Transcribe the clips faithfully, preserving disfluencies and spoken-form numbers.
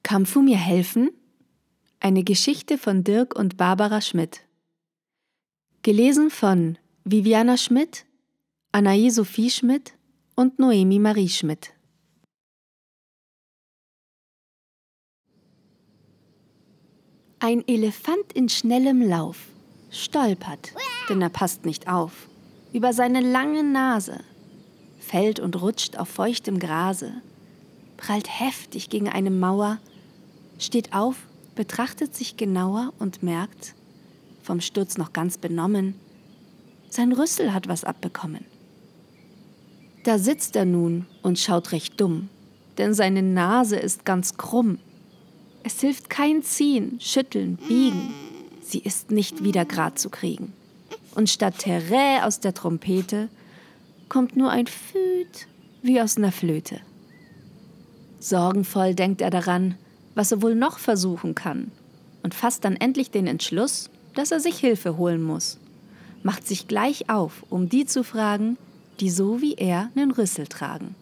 Kannst du mir helfen? Eine Geschichte von Dirk und Barbara Schmidt. Gelesen von Viviana Schmidt, Anaï Sophie Schmidt und Noemi Marie Schmidt. Ein Elefant in schnellem Lauf stolpert, denn er passt nicht auf, über seine lange Nase, fällt und rutscht auf feuchtem Grase, prallt heftig gegen eine Mauer, steht auf, betrachtet sich genauer und merkt, vom Sturz noch ganz benommen, sein Rüssel hat was abbekommen. Da sitzt er nun und schaut recht dumm, denn seine Nase ist ganz krumm. Es hilft kein Ziehen, Schütteln, Biegen, sie ist nicht wieder grad zu kriegen. Und statt Terä aus der Trompete kommt nur ein Füt wie aus ner Flöte. Sorgenvoll denkt er daran, was er wohl noch versuchen kann, und fasst dann endlich den Entschluss, dass er sich Hilfe holen muss. Macht sich gleich auf, um die zu fragen, die so wie er nen Rüssel tragen.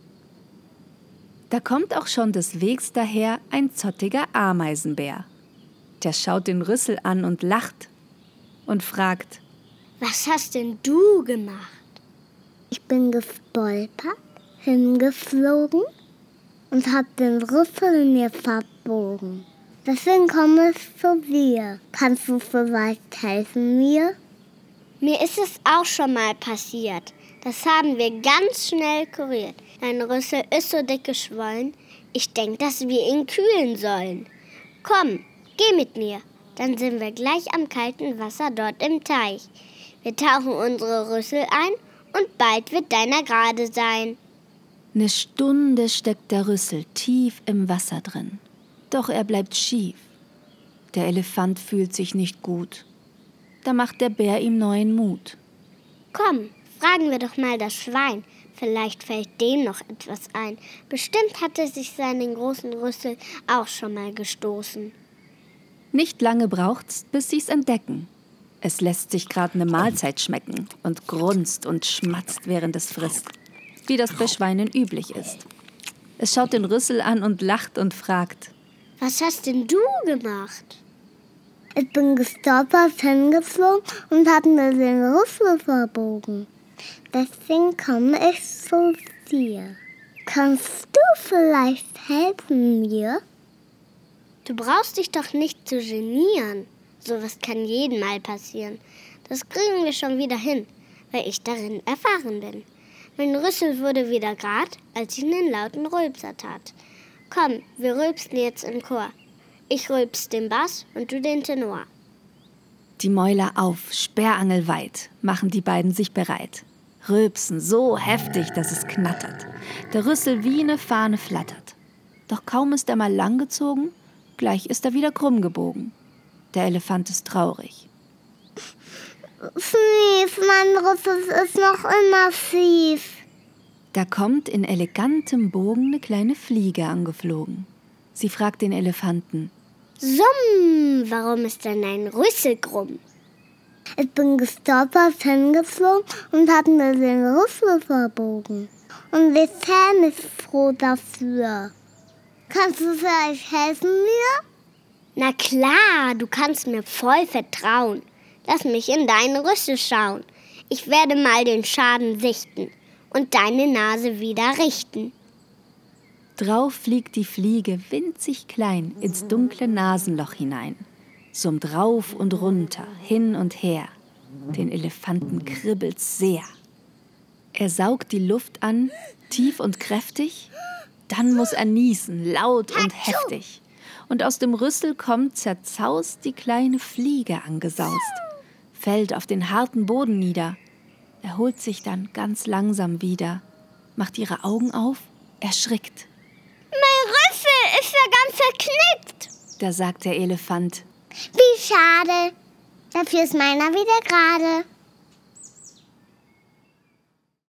Da kommt auch schon des Wegs daher ein zottiger Ameisenbär. Der schaut den Rüssel an und lacht und fragt: Was hast denn du gemacht? Ich bin gestolpert, hingeflogen und hab den Rüssel mir verbogen. Deswegen komme ich zu dir. Kannst du vielleicht helfen mir? Mir ist es auch schon mal passiert. Das haben wir ganz schnell kuriert. Dein Rüssel ist so dick geschwollen. Ich denk, dass wir ihn kühlen sollen. Komm, geh mit mir. Dann sind wir gleich am kalten Wasser dort im Teich. Wir tauchen unsere Rüssel ein und bald wird deiner gerade sein. Ne Stunde steckt der Rüssel tief im Wasser drin. Doch er bleibt schief. Der Elefant fühlt sich nicht gut. Da macht der Bär ihm neuen Mut. Komm, fragen wir doch mal das Schwein. Vielleicht fällt dem noch etwas ein. Bestimmt hat er sich seinen großen Rüssel auch schon mal gestoßen. Nicht lange braucht's, bis sie's entdecken. Es lässt sich grad ne Mahlzeit schmecken und grunzt und schmatzt, während es frisst, wie das bei Schweinen üblich ist. Es schaut den Rüssel an und lacht und fragt: Was hast denn du gemacht? Ich bin gestolpert, hingeflogen und hab mir den Rüssel verbogen. Deswegen komme ich zu dir. Kannst du vielleicht helfen mir? Du brauchst dich doch nicht zu genieren. Sowas kann jedem mal passieren. Das kriegen wir schon wieder hin, weil ich darin erfahren bin. Mein Rüssel wurde wieder grad, als ich einen lauten Rülpser tat. Komm, wir rülpsen jetzt im Chor. Ich rülps den Bass und du den Tenor. Die Mäuler auf, sperrangelweit, machen die beiden sich bereit. Rülpsen so heftig, dass es knattert. Der Rüssel wie ne Fahne flattert. Doch kaum ist er mal langgezogen, gleich ist er wieder krumm gebogen. Der Elefant ist traurig. Schief, mein Rüssel ist noch immer schief. Da kommt in elegantem Bogen ne kleine Fliege angeflogen. Sie fragt den Elefanten: Summ, warum ist denn dein Rüssel krumm? Ich bin gestolpert, hingeflogen und hab mir den Rüssel verbogen. Und ich bin nicht froh dafür. Kannst du vielleicht helfen mir? Na klar, du kannst mir voll vertrauen. Lass mich in deinen Rüssel schauen. Ich werde mal den Schaden sichten und deine Nase wieder richten. Drauf fliegt die Fliege winzig klein ins dunkle Nasenloch hinein, summt rauf und runter, hin und her. Den Elefanten kribbelt's sehr. Er saugt die Luft an, tief und kräftig, dann muss er niesen, laut und heftig. Und aus dem Rüssel kommt zerzaust die kleine Fliege angesaust, fällt auf den harten Boden nieder, erholt sich dann ganz langsam wieder, macht ihre Augen auf, erschrickt. Mein Rüssel ist ja ganz verknickt. Da sagt der Elefant: Wie schade, dafür ist meiner wieder gerade.